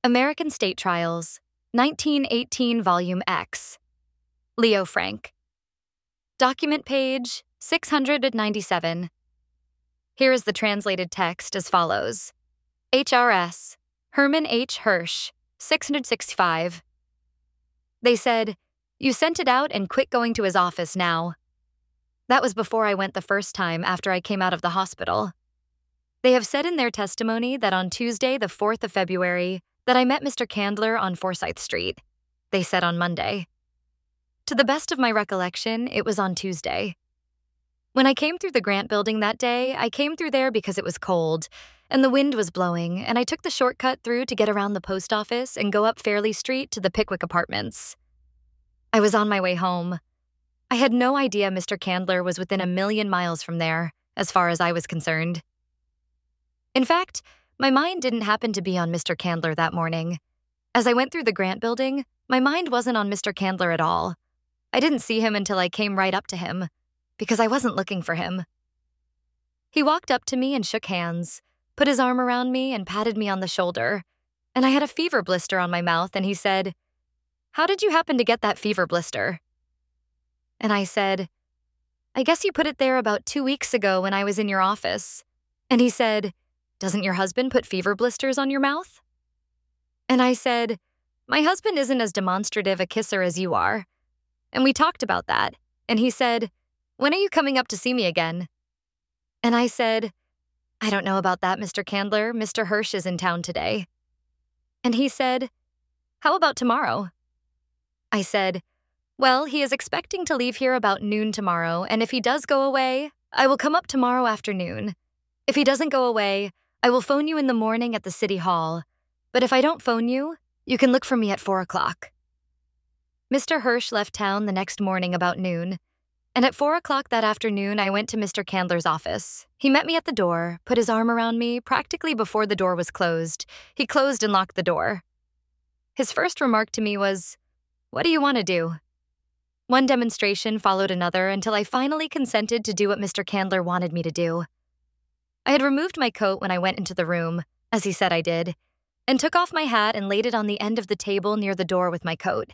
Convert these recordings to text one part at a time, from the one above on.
American State Trials, 1918 Volume X. Leo Frank. Document page 697. Here is the translated text as follows. HRS, Herman H. Hirsch, 665. They said, "You sent it out and quit going to his office now." That was before I went the first time after I came out of the hospital. They have said in their testimony that on Tuesday, the 4th of February, that I met Mr. Candler on Forsyth Street. They said on Monday. To the best of my recollection, it was on Tuesday. When I came through the Grant building that day, I came through there because it was cold, and the wind was blowing, and I took the shortcut through to get around the post office and go up Fairley Street to the Pickwick Apartments. I was on my way home. I had no idea Mr. Candler was within 1,000,000 miles from there, as far as I was concerned. In fact, my mind didn't happen to be on Mr. Candler that morning. As I went through the Grant building, my mind wasn't on Mr. Candler at all. I didn't see him until I came right up to him, because I wasn't looking for him. He walked up to me and shook hands, put his arm around me and patted me on the shoulder, and I had a fever blister on my mouth, and he said, "How did you happen to get that fever blister?" And I said, "I guess you put it there about 2 weeks ago when I was in your office." And he said, "Doesn't your husband put fever blisters on your mouth?" And I said, "My husband isn't as demonstrative a kisser as you are." And we talked about that, and he said, "When are you coming up to see me again?" And I said, "I don't know about that, Mr. Candler. Mr. Hirsch is in town today." And he said, "How about tomorrow?" I said, "Well, he is expecting to leave here about noon tomorrow, and if he does go away, I will come up tomorrow afternoon. If he doesn't go away, I will phone you in the morning at the City Hall. But if I don't phone you, you can look for me at 4 o'clock. Mr. Hirsch left town the next morning about noon, and at 4 o'clock that afternoon, I went to Mr. Candler's office. He met me at the door, put his arm around me practically before the door was closed. He closed and locked the door. His first remark to me was, "What do you want to do?" One demonstration followed another until I finally consented to do what Mr. Candler wanted me to do. I had removed my coat when I went into the room, as he said I did, and took off my hat and laid it on the end of the table near the door with my coat.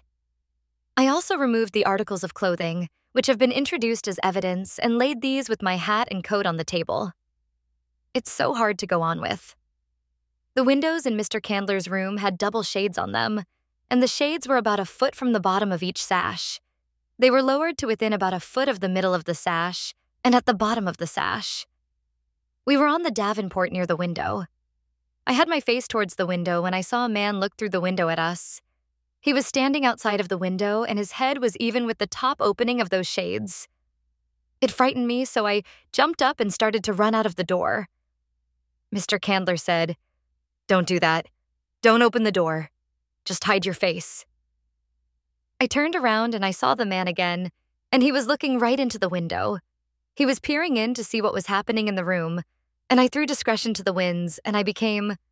I also removed the articles of clothing, which have been introduced as evidence, and laid these with my hat and coat on the table. It's so hard to go on with. The windows in Mr. Candler's room had double shades on them, and the shades were about a foot from the bottom of each sash. They were lowered to within about a foot of the middle of the sash, and at the bottom of the sash. We were on the Davenport near the window. I had my face towards the window when I saw a man look through the window at us. He was standing outside of the window, and his head was even with the top opening of those shades. It frightened me, so I jumped up and started to run out of the door. Mr. Candler said, "Don't do that. Don't open the door. Just hide your face." I turned around and I saw the man again, and he was looking right into the window. He was peering in to see what was happening in the room, and I threw discretion to the winds, and I became